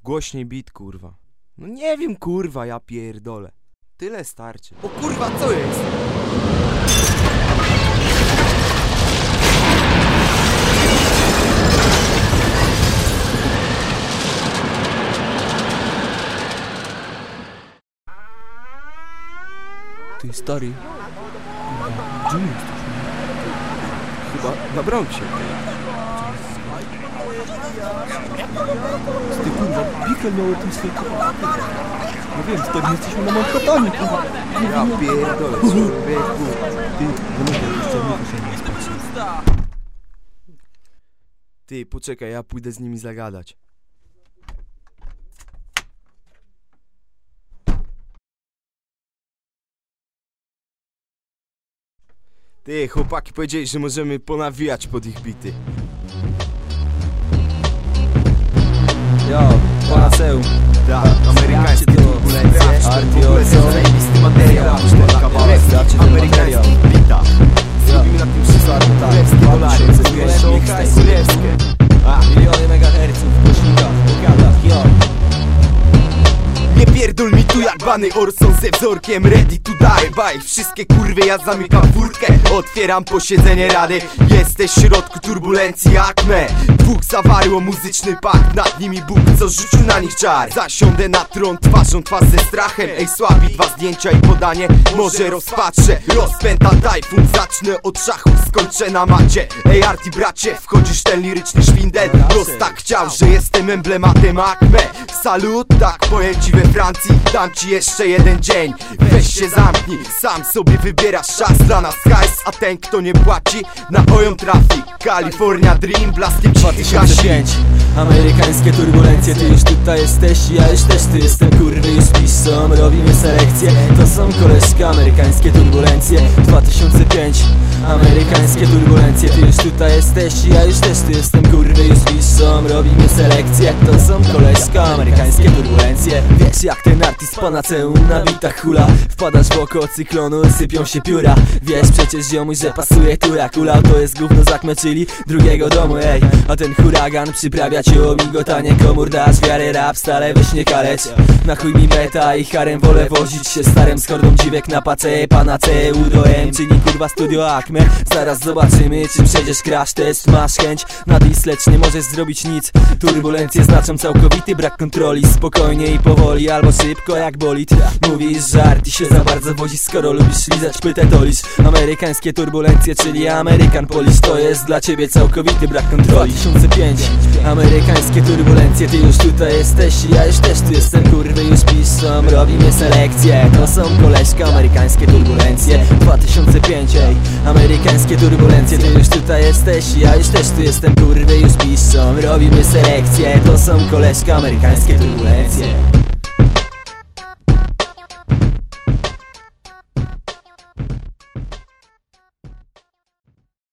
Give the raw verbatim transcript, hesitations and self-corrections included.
Głośniej bit, kurwa. No nie wiem, kurwa, ja pierdolę. Tyle starczy. O kurwa, co jest? Ty, stary. Gdzie my jesteśmy? Chyba na Bronxie. Ty kurwa, Bickel miał o tym swój kurwa. No wiem, stary, my jesteśmy na Manhattanie, kurwa. Ja pierdolę, człowieku. Ty, no mogę jeszcze nie się nie spoczyć. Ty, poczekaj, ja pójdę z nimi zagadać. Ty, chłopaki powiedzieli, że możemy ponawijać pod ich bity. Ja, Panaceum. Tak, amerykańskie turbulencje. Artio, co? Zajebisty materiał. Kawałek amerykańskich bitach. Zrobimy na tym wszystko. Królewskie dolary. Królewskie. Miliony megaherców w głośnikach, w pokadach, jo. Nie pierdol mi tu jak bany Orson ze wzorkiem. Ready to die by. Wszystkie kurwy ja zamykam furtkę. Otwieram posiedzenie rady. Jesteś w środku turbulencji jak me. Dwóch zawarło muzyczny pakt. Nad nimi Bóg, co rzucił na nich czar. Zasiądę na tron twarzą twarz ze strachem. Ej słabi, dwa zdjęcia i podanie. Może rozpatrzę, rozpętam tajfun. Zacznę od szachów, skończę na macie. Ej Arti bracie, wchodzisz ten liryczny szwindel. Los tak chciał, że jestem emblematem Acme. Salut, tak powiem ci we Francji. Dam ci jeszcze jeden dzień. Weź się zamknij, sam sobie wybierasz czas. Dla nas hajs, a ten kto nie płaci na oją trafi. California Dream, blaskiem dwa cichy tysiące gasi. pięć. Amerykańskie turbulencje, ty już tutaj jesteś, ja już też tu jestem, kurwy już piszą, robimy selekcję. To są koleżki, amerykańskie turbulencje. Dwa tysiące pięć. Amerykańskie turbulencje, ty już tutaj jesteś, ja już też tu jestem, kurwy już piszą, robimy selekcję. To są koleżki, amerykańskie turbulencje. Wiesz jak ten artist Panaceum na bitach hula. Wpadasz w oko cyklonu, sypią się pióra. Wiesz przecież ziomuś, że pasuje tura. Kula to jest gówno z Acme, czyli drugiego domu, ej. A ten huragan przyprawia cię o migotanie komór. Dasz wiarę rap, stale weź nie kaleć. Na chuj mi beta i harem, wolę wozić się starym z hordą dziwek na pace. Panaceu do M, czyli kurwa studio Acme. Zaraz zobaczymy, czy przejdziesz crash test. Masz chęć na dis, lecz nie możesz zrobić nic. Turbulencje znaczą całkowity brak kontroli. Spokojnie i powoli, albo szybko jak bolid. Mówisz, że arty się za bardzo wozi, skoro lubisz lizać pytę to licz. Amerykańskie turbulencje, czyli American Polish. To jest dla ciebie całkowity brak kontroli. dwa tysiące pięć. Amerykańskie turbulencje, ty już tutaj jesteś, ja już też tu jestem, kurwy już piszą, robimy selekcję. To są koleżki, amerykańskie turbulencje. Dwa tysiące pięć, ej. Amerykańskie turbulencje, ty już tutaj jesteś, ja już też tu jestem, kurwy już piszą, robimy selekcję. To są koleżki, amerykańskie turbulencje.